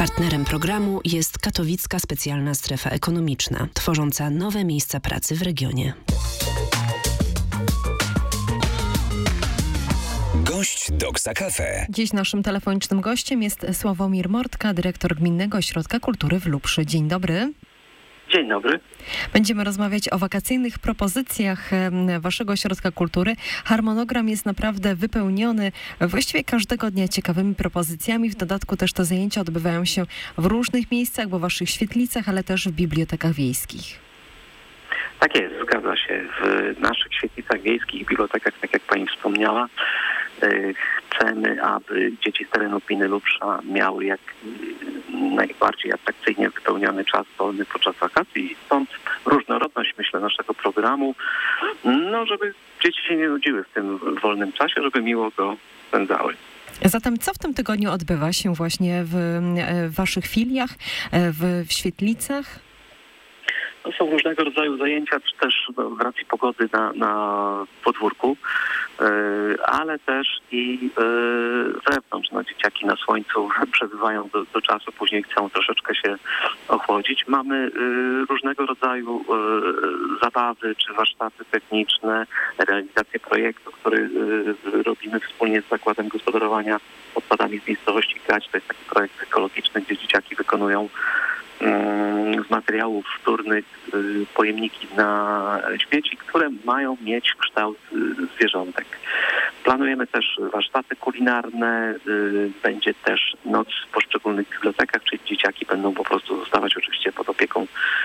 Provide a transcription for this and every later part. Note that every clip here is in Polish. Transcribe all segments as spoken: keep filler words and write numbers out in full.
Partnerem programu jest Katowicka Specjalna Strefa Ekonomiczna, tworząca nowe miejsca pracy w regionie. Gość Doksa Cafe. Dziś naszym telefonicznym gościem jest Sławomir Mortka, dyrektor Gminnego Ośrodka Kultury w Lubrzy. Dzień dobry. Dzień dobry. Będziemy rozmawiać o wakacyjnych propozycjach waszego ośrodka kultury. Harmonogram jest naprawdę wypełniony właściwie każdego dnia ciekawymi propozycjami. W dodatku też te zajęcia odbywają się w różnych miejscach, bo w waszych świetlicach, ale też w bibliotekach wiejskich. Tak jest, zgadza się. W naszych świetlicach wiejskich i bibliotekach, tak jak pani wspomniała, chcemy, aby dzieci z terenu gminy Lubrza miały jak najbardziej atrakcyjnie wypełniony czas wolny podczas wakacji. Stąd różnorodność, myślę, naszego programu, no żeby dzieci się nie nudziły w tym wolnym czasie, żeby miło go spędzały. Zatem co w tym tygodniu odbywa się właśnie w, w waszych filiach, w, w świetlicach? To są różnego rodzaju zajęcia, czy też no, z racji pogody na, na podwórku, yy, ale też i yy, zewnątrz. No, dzieciaki na słońcu przebywają do, do czasu, później chcą troszeczkę się ochłodzić. Mamy yy, różnego rodzaju yy, zabawy, czy warsztaty techniczne, realizację projektu, który yy, robimy wspólnie z Zakładem Gospodarowania Odpadami z miejscowości Grać. To jest taki projekt ekologiczny, gdzie dzieciaki wykonują z materiałów wtórnych pojemniki na śmieci, które mają mieć kształt zwierzątek. Planujemy też warsztaty kulinarne, będzie też noc w poszczególnych bibliotekach, czyli dzieciaki będą po prostu zostawać oczywiście pod opieką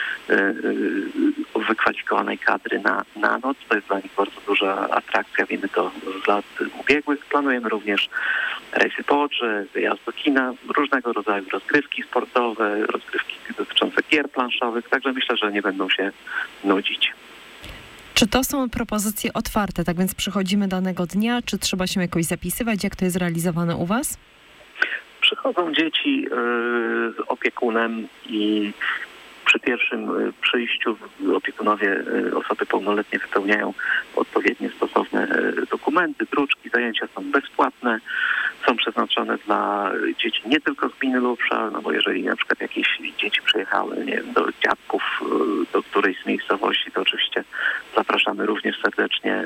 wykwalifikowanej kadry na, na noc. To jest dla nich bardzo duża atrakcja, wiemy to z lat ubiegłych. Planujemy również rejsy po Odrze, wyjazd do kina, różnego rodzaju rozgrywki sportowe, rozgrywki dotyczące gier planszowych, także myślę, że nie będą się nudzić. Czy to są propozycje otwarte, tak więc przychodzimy danego dnia, czy trzeba się jakoś zapisywać, jak to jest realizowane u was? Przychodzą dzieci yy, z opiekunem i przy pierwszym przyjściu opiekunowie, osoby pełnoletnie wypełniają odpowiednie stosowne dokumenty, druczki. Zajęcia są bezpłatne, są przeznaczone dla dzieci nie tylko z gminy Lubrza, no bo jeżeli na przykład jakieś dzieci przyjechały, nie wiem, do dziadków, do którejś z miejscowości, to oczywiście zapraszamy również serdecznie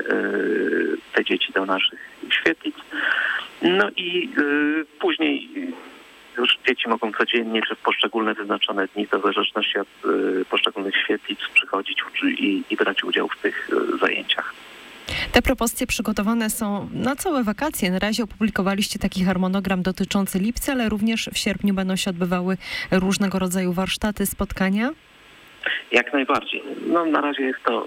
te dzieci do naszych świetlic. No i później już dzieci mogą codziennie, czy w poszczególne wyznaczone dni, to w zależności od y, poszczególnych świetlic, przychodzić i, i brać udział w tych y, zajęciach. Te propozycje przygotowane są na całe wakacje. Na razie opublikowaliście taki harmonogram dotyczący lipca, ale również w sierpniu będą się odbywały różnego rodzaju warsztaty, spotkania? Jak najbardziej. No na razie jest to...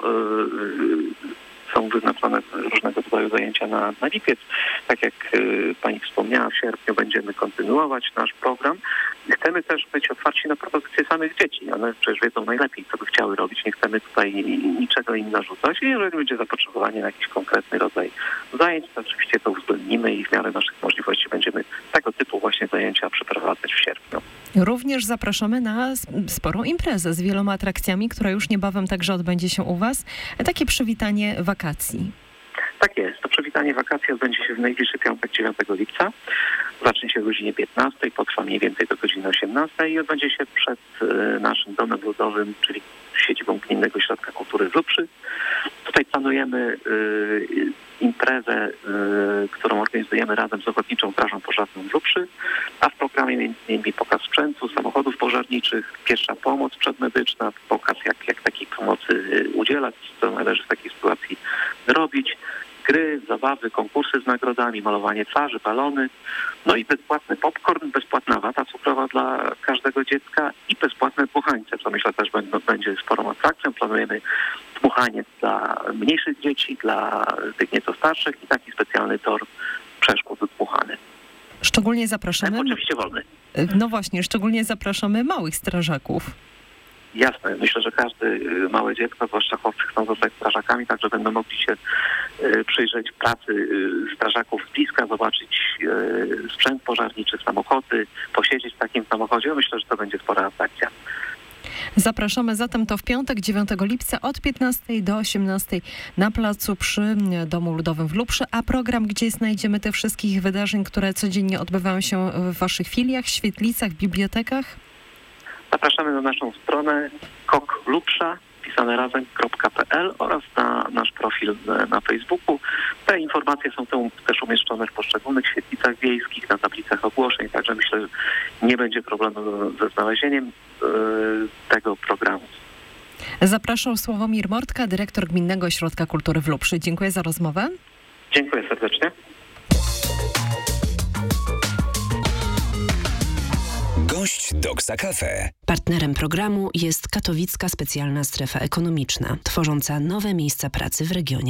Y, są wyznaczone różnego rodzaju zajęcia na, na lipiec. Tak jak y, pani wspomniała, w sierpniu będziemy kontynuować nasz program. Chcemy też być otwarci na propozycje samych dzieci. One przecież wiedzą najlepiej, co by chciały robić. Nie chcemy tutaj niczego im narzucać. I jeżeli będzie zapotrzebowanie na jakiś konkretny rodzaj zajęć, to oczywiście to uwzględnimy i w miarę naszych możliwości będziemy tego typu właśnie zajęcia przeprowadzać w sierpniu. Również zapraszamy na sporą imprezę z wieloma atrakcjami, która już niebawem także odbędzie się u was. Takie przywitanie wakacji. Tak jest. To przywitanie wakacji odbędzie się w najbliższy piątek, dziewiątego lipca. Zacznie się o godzinie piętnastej, potrwa mniej więcej do godziny osiemnastej i odbędzie się przed y, naszym domem ludowym, czyli siedzibą Gminnego Ośrodka Kultury w Lubrzy. Tutaj planujemy y, imprezę, y, którą organizujemy razem z Ochotniczą Strażą Pożarną w Lubrzy, a w programie między innymi pokaz sprzętu, samochodów pożarniczych, pierwsza pomoc przedmedyczna, pokaz jak, jak takiej pomocy y, udzielać, co należy w takiej sytuacji robić. Gry, zabawy, konkursy z nagrodami, malowanie twarzy, balony, no i bezpłatny popcorn, bezpłatna wata cukrowa dla każdego dziecka i bezpłatne dmuchańce, co myślę też będzie sporą atrakcją. Planujemy dmuchanie dla mniejszych dzieci, dla tych nieco starszych i taki specjalny tor przeszkód dmuchany. Szczególnie zapraszamy... Oczywiście wolny. No właśnie, szczególnie zapraszamy małych strażaków. Jasne. Myślę, że każdy małe dziecko, zwłaszcza chłopcy, chcą zostać strażakami, także będą mogli się przyjrzeć pracy strażaków z bliska, zobaczyć sprzęt pożarniczy, samochody, posiedzieć w takim samochodzie. Myślę, że to będzie spora atrakcja. Zapraszamy zatem to w piątek, dziewiątego lipca od piętnastej do osiemnastej na placu przy Domu Ludowym w Luprze, a program, gdzie znajdziemy te wszystkich wydarzeń, które codziennie odbywają się w waszych filiach, świetlicach, bibliotekach? Zapraszamy na naszą stronę kokluprza, pisane razem, .pl oraz na nasz profil na Facebooku. Te informacje są tam też umieszczone w poszczególnych świetlicach wiejskich, na tablicach ogłoszeń, także myślę, że nie będzie problemu ze znalezieniem yy, tego programu. Zapraszał Sławomir Mortka, dyrektor Gminnego Ośrodka Kultury w Luprzy. Dziękuję za rozmowę. Dziękuję serdecznie. Gość Doksa Cafe. Partnerem programu jest Katowicka Specjalna Strefa Ekonomiczna, tworząca nowe miejsca pracy w regionie.